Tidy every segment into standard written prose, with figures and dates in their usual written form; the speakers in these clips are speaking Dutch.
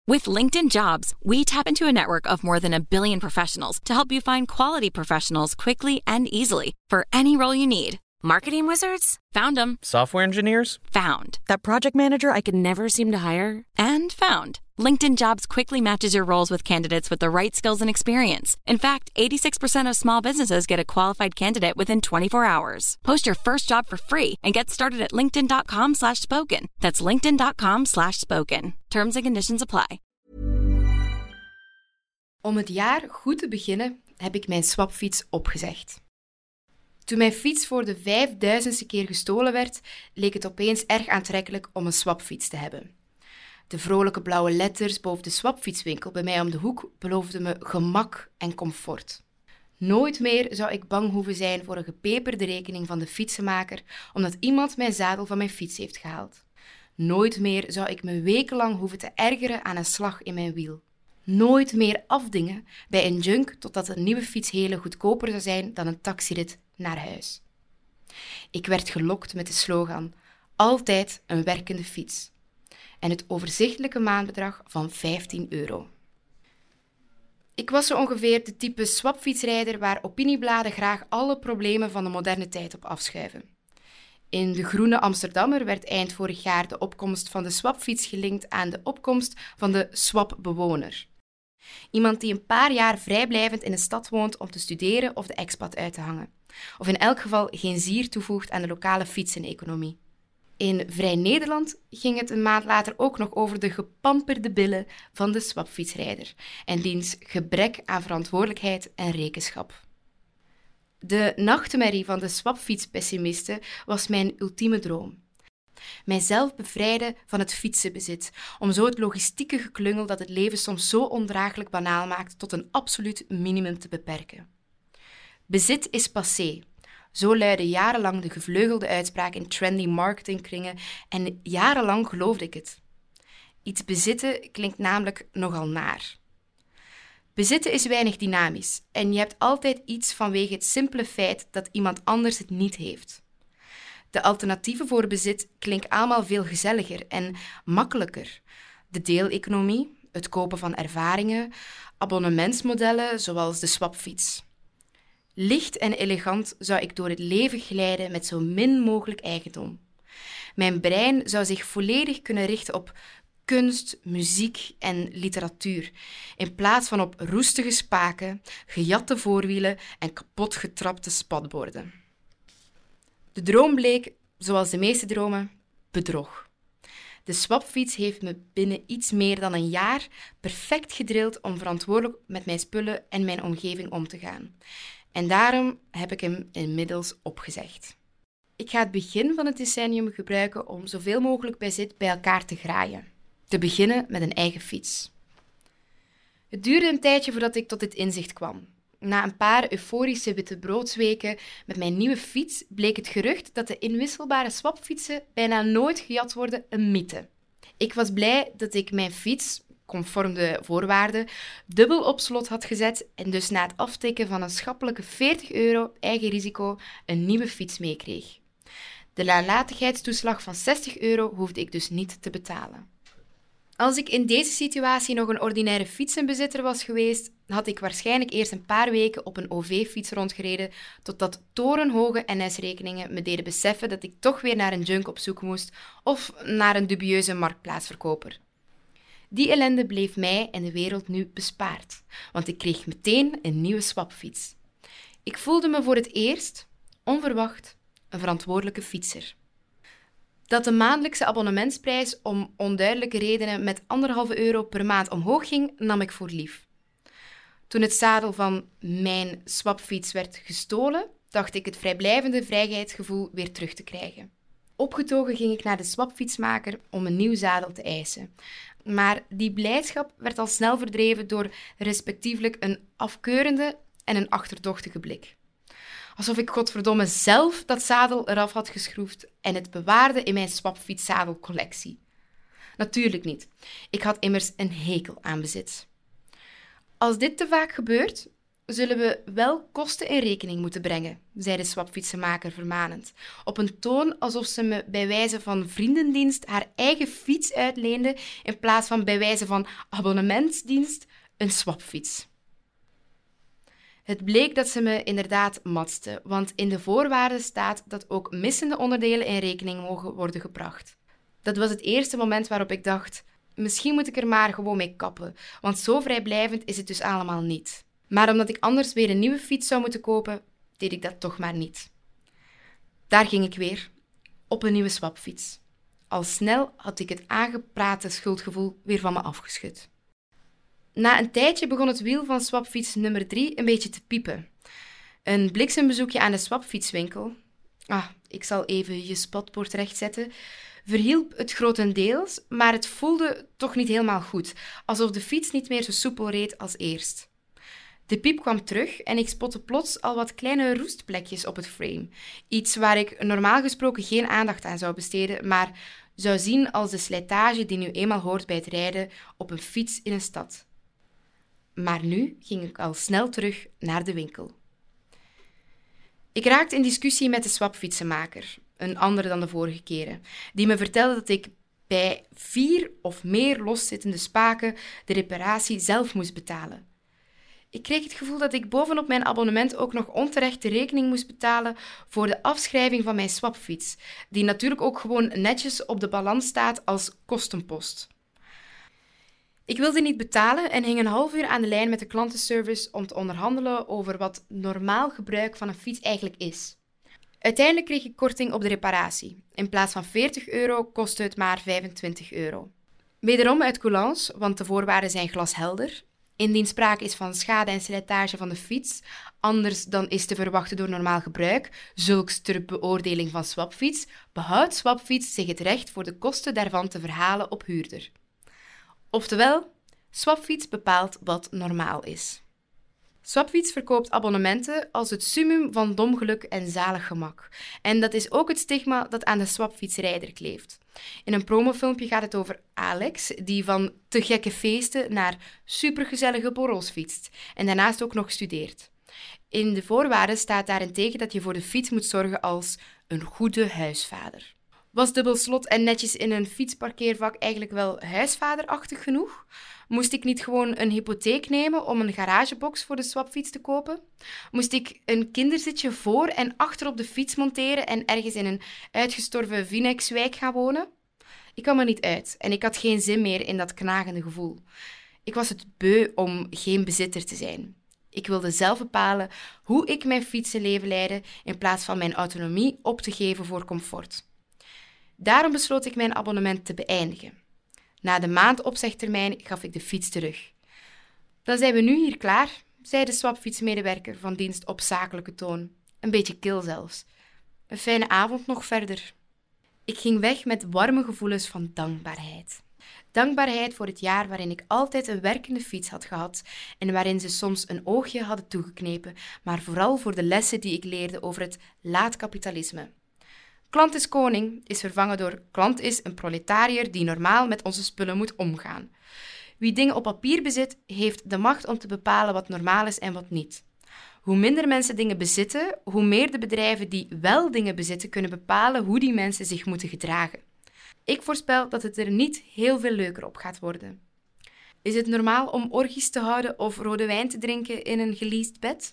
With LinkedIn Jobs, we tap into a network of more than 1 billion professionals to help you find quality professionals quickly and easily for any role you need. Marketing wizards? Found them. Software engineers? Found. That project manager I could never seem to hire? And found. LinkedIn Jobs quickly matches your roles with candidates with the right skills and experience. In fact, 86% of small businesses get a qualified candidate within 24 hours. Post your first job for free and get started at linkedin.com/spoken. That's linkedin.com/spoken. Terms and conditions apply. Om het jaar goed te beginnen, heb ik mijn swapfiets opgezegd. Toen mijn fiets voor de 5000ste keer gestolen werd, leek het opeens erg aantrekkelijk om een swapfiets te hebben. De vrolijke blauwe letters boven de swapfietswinkel bij mij om de hoek beloofden me gemak en comfort. Nooit meer zou ik bang hoeven zijn voor een gepeperde rekening van de fietsenmaker omdat iemand mijn zadel van mijn fiets heeft gehaald. Nooit meer zou ik me wekenlang hoeven te ergeren aan een slag in mijn wiel. Nooit meer afdingen bij een junk totdat een nieuwe fiets heel goedkoper zou zijn dan een taxirit naar huis. Ik werd gelokt met de slogan: altijd een werkende fiets. En het overzichtelijke maandbedrag van €15. Ik was zo ongeveer de type swapfietsrijder waar opiniebladen graag alle problemen van de moderne tijd op afschuiven. In De Groene Amsterdammer werd eind vorig jaar de opkomst van de swapfiets gelinkt aan de opkomst van de swapbewoner. Iemand die een paar jaar vrijblijvend in een stad woont om te studeren of de expat uit te hangen. Of in elk geval geen zier toevoegt aan de lokale fietseneconomie. In Vrij Nederland ging het een maand later ook nog over de gepamperde billen van de swapfietsrijder en diens gebrek aan verantwoordelijkheid en rekenschap. De nachtmerrie van de swapfietspessimisten was mijn ultieme droom. Mijzelf bevrijden van het fietsenbezit, om zo het logistieke geklungel dat het leven soms zo ondraaglijk banaal maakt tot een absoluut minimum te beperken. Bezit is passé. Zo luidde jarenlang de gevleugelde uitspraak in trendy marketingkringen en jarenlang geloofde ik het. Iets bezitten klinkt namelijk nogal naar. Bezitten is weinig dynamisch en je hebt altijd iets vanwege het simpele feit dat iemand anders het niet heeft. De alternatieven voor bezit klinken allemaal veel gezelliger en makkelijker. De deeleconomie, het kopen van ervaringen, abonnementsmodellen zoals de swapfiets. Licht en elegant zou ik door het leven glijden met zo min mogelijk eigendom. Mijn brein zou zich volledig kunnen richten op kunst, muziek en literatuur, in plaats van op roestige spaken, gejatte voorwielen en kapotgetrapte spatborden. De droom bleek, zoals de meeste dromen, bedrog. De swapfiets heeft me binnen iets meer dan een jaar perfect gedrild om verantwoordelijk met mijn spullen en mijn omgeving om te gaan. En daarom heb ik hem inmiddels opgezegd. Ik ga het begin van het decennium gebruiken om zoveel mogelijk bezit bij elkaar te graaien. Te beginnen met een eigen fiets. Het duurde een tijdje voordat ik tot dit inzicht kwam. Na een paar euforische wittebroodsweken met mijn nieuwe fiets bleek het gerucht dat de inwisselbare swapfietsen bijna nooit gejat worden een mythe. Ik was blij dat ik mijn fiets, conform de voorwaarden, dubbel op slot had gezet en dus na het aftikken van een schappelijke €40 eigen risico een nieuwe fiets meekreeg. De nalatigheidstoeslag van €60 hoefde ik dus niet te betalen. Als ik in deze situatie nog een ordinaire fietsenbezitter was geweest, had ik waarschijnlijk eerst een paar weken op een OV-fiets rondgereden, totdat torenhoge NS-rekeningen me deden beseffen dat ik toch weer naar een junk op zoek moest of naar een dubieuze marktplaatsverkoper. Die ellende bleef mij en de wereld nu bespaard, want ik kreeg meteen een nieuwe swapfiets. Ik voelde me voor het eerst, onverwacht, een verantwoordelijke fietser. Dat de maandelijkse abonnementsprijs om onduidelijke redenen met €1,5 per maand omhoog ging, nam ik voor lief. Toen het zadel van mijn swapfiets werd gestolen, dacht ik het vrijblijvende vrijheidsgevoel weer terug te krijgen. Opgetogen ging ik naar de swapfietsmaker om een nieuw zadel te eisen. Maar die blijdschap werd al snel verdreven door respectievelijk een afkeurende en een achterdochtige blik. Alsof ik godverdomme zelf dat zadel eraf had geschroefd en het bewaarde in mijn swapfietszadelcollectie. Natuurlijk niet. Ik had immers een hekel aan bezit. Als dit te vaak gebeurt, zullen we wel kosten in rekening moeten brengen, zei de swapfietsenmaker vermanend, op een toon alsof ze me bij wijze van vriendendienst haar eigen fiets uitleende in plaats van bij wijze van abonnementsdienst een swapfiets. Het bleek dat ze me inderdaad matste, want in de voorwaarden staat dat ook missende onderdelen in rekening mogen worden gebracht. Dat was het eerste moment waarop ik dacht, misschien moet ik er maar gewoon mee kappen, want zo vrijblijvend is het dus allemaal niet. Maar omdat ik anders weer een nieuwe fiets zou moeten kopen, deed ik dat toch maar niet. Daar ging ik weer, op een nieuwe swapfiets. Al snel had ik het aangeprate schuldgevoel weer van me afgeschud. Na een tijdje begon het wiel van swapfiets nummer 3 een beetje te piepen. Een bliksembezoekje aan de swapfietswinkel, ik zal even je spotbord rechtzetten, verhielp het grotendeels, maar het voelde toch niet helemaal goed, alsof de fiets niet meer zo soepel reed als eerst. De piep kwam terug en ik spotte plots al wat kleine roestplekjes op het frame. Iets waar ik normaal gesproken geen aandacht aan zou besteden, maar zou zien als de slijtage die nu eenmaal hoort bij het rijden op een fiets in een stad. Maar nu ging ik al snel terug naar de winkel. Ik raakte in discussie met de swapfietsenmaker, een andere dan de vorige keren, die me vertelde dat ik bij 4 of meer loszittende spaken de reparatie zelf moest betalen. Ik kreeg het gevoel dat ik bovenop mijn abonnement ook nog onterecht de rekening moest betalen voor de afschrijving van mijn swapfiets, die natuurlijk ook gewoon netjes op de balans staat als kostenpost. Ik wilde niet betalen en hing een half uur aan de lijn met de klantenservice om te onderhandelen over wat normaal gebruik van een fiets eigenlijk is. Uiteindelijk kreeg ik korting op de reparatie. In plaats van €40 kostte het maar €25. Wederom uit coulance, want de voorwaarden zijn glashelder. Indien sprake is van schade en slijtage van de fiets, anders dan is te verwachten door normaal gebruik, zulks ter beoordeling van swapfiets, behoudt swapfiets zich het recht voor de kosten daarvan te verhalen op huurder. Oftewel, swapfiets bepaalt wat normaal is. Swapfiets verkoopt abonnementen als het summum van dom geluk en zalig gemak. En dat is ook het stigma dat aan de swapfietsrijder kleeft. In een promofilmpje gaat het over Alex, die van te gekke feesten naar supergezellige borrels fietst en daarnaast ook nog studeert. In de voorwaarden staat daarentegen dat je voor de fiets moet zorgen als een goede huisvader. Was dubbel slot en netjes in een fietsparkeervak eigenlijk wel huisvaderachtig genoeg? Moest ik niet gewoon een hypotheek nemen om een garagebox voor de swapfiets te kopen? Moest ik een kinderzitje voor en achter op de fiets monteren en ergens in een uitgestorven Vinex-wijk gaan wonen? Ik kwam er niet uit en ik had geen zin meer in dat knagende gevoel. Ik was het beu om geen bezitter te zijn. Ik wilde zelf bepalen hoe ik mijn fietsenleven leidde in plaats van mijn autonomie op te geven voor comfort. Daarom besloot ik mijn abonnement te beëindigen. Na de maand opzegtermijn gaf ik de fiets terug. Dan zijn we nu hier klaar, zei de swapfietsmedewerker van dienst op zakelijke toon. Een beetje kil zelfs. Een fijne avond nog verder. Ik ging weg met warme gevoelens van dankbaarheid. Dankbaarheid voor het jaar waarin ik altijd een werkende fiets had gehad en waarin ze soms een oogje hadden toegeknepen, maar vooral voor de lessen die ik leerde over het laatkapitalisme. Klant is koning is vervangen door klant is een proletariër die normaal met onze spullen moet omgaan. Wie dingen op papier bezit, heeft de macht om te bepalen wat normaal is en wat niet. Hoe minder mensen dingen bezitten, hoe meer de bedrijven die wel dingen bezitten kunnen bepalen hoe die mensen zich moeten gedragen. Ik voorspel dat het er niet heel veel leuker op gaat worden. Is het normaal om orgies te houden of rode wijn te drinken in een geleased bed?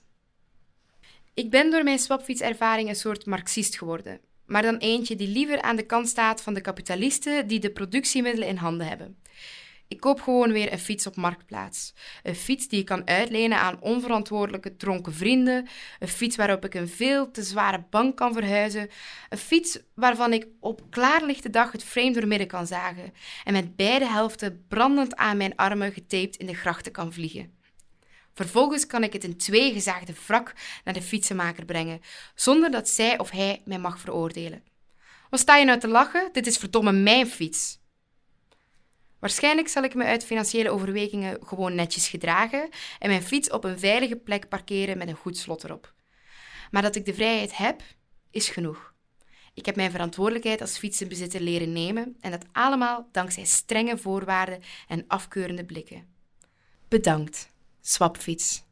Ik ben door mijn swapfietservaring een soort marxist geworden. Maar dan eentje die liever aan de kant staat van de kapitalisten die de productiemiddelen in handen hebben. Ik koop gewoon weer een fiets op Marktplaats. Een fiets die ik kan uitlenen aan onverantwoordelijke dronken vrienden. Een fiets waarop ik een veel te zware bank kan verhuizen. Een fiets waarvan ik op klaarlichte dag het frame doormidden kan zagen. En met beide helften brandend aan mijn armen getaped in de grachten kan vliegen. Vervolgens kan ik het in 2 gezaagde wrak naar de fietsenmaker brengen, zonder dat zij of hij mij mag veroordelen. Wat sta je nou te lachen? Dit is verdomme mijn fiets. Waarschijnlijk zal ik me uit financiële overwegingen gewoon netjes gedragen en mijn fiets op een veilige plek parkeren met een goed slot erop. Maar dat ik de vrijheid heb, is genoeg. Ik heb mijn verantwoordelijkheid als fietsenbezitter leren nemen en dat allemaal dankzij strenge voorwaarden en afkeurende blikken. Bedankt, swapfiets.